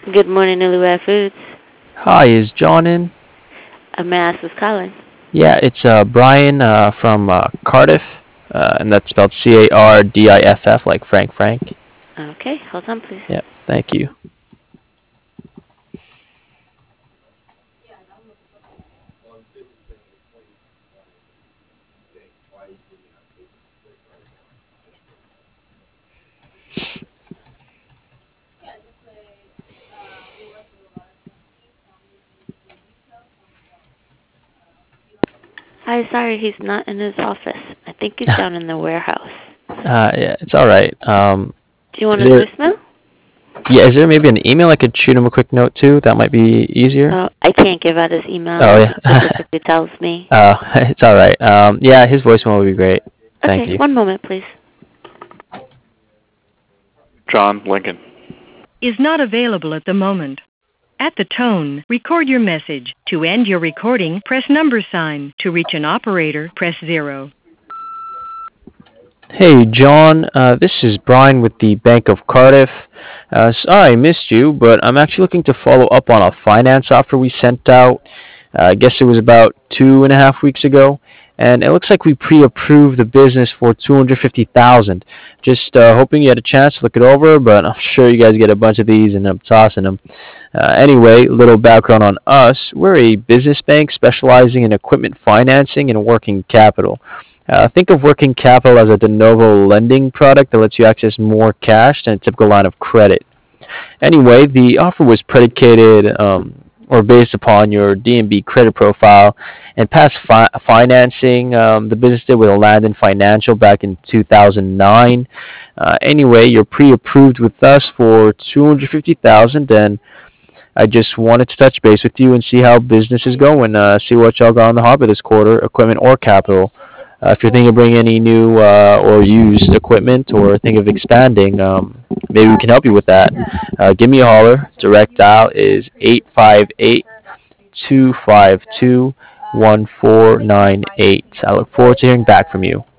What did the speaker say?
Good morning, Newlywed Foods. Hi, is John in? A mass was calling. Yeah, it's Brian from Cardiff, and that's spelled Cardiff, like Frank. Okay, hold on, please. Yep, thank you. Hi, sorry, he's not in his office. I think he's down in the warehouse. Yeah, it's all right. Do you want Is his there voicemail? yeah, is there maybe an email I could shoot him a quick note to? That might be easier. I can't give out his email Oh unless he yeah. specifically tells me. It's all right. Yeah, his voicemail would be great. Thank Okay, you. one moment, please. John Lincoln. Is not available at the moment. At the tone, record your message. To end your recording, press #sign. To reach an operator, press 0. Hey, John. This is Brian with the Bank of Cardiff. Sorry I missed you, but I'm actually looking to follow up on a finance offer we sent out. I guess it was about 2.5 weeks ago, and it looks like we pre-approved the business for 250,000. Just hoping you had a chance to look it over, but I'm sure you guys get a bunch of these, and I'm tossing them. Anyway, little background on us. We're a business bank specializing in equipment financing and working capital. Think of working capital as a de novo lending product that lets you access more cash than a typical line of credit. Anyway, the offer was predicated or based upon your DNB credit profile and past financing the business did with Landon Financial back in 2009. Anyway, you're pre-approved with us for 250,000, and I just wanted to touch base with you and see how business is going. See what y'all got on the hobby this quarter, equipment or capital. If you're thinking of bringing any new or used equipment or think of expanding, maybe we can help you with that. Give me a holler. Direct dial is 858 252 1498. I look forward to hearing back from you.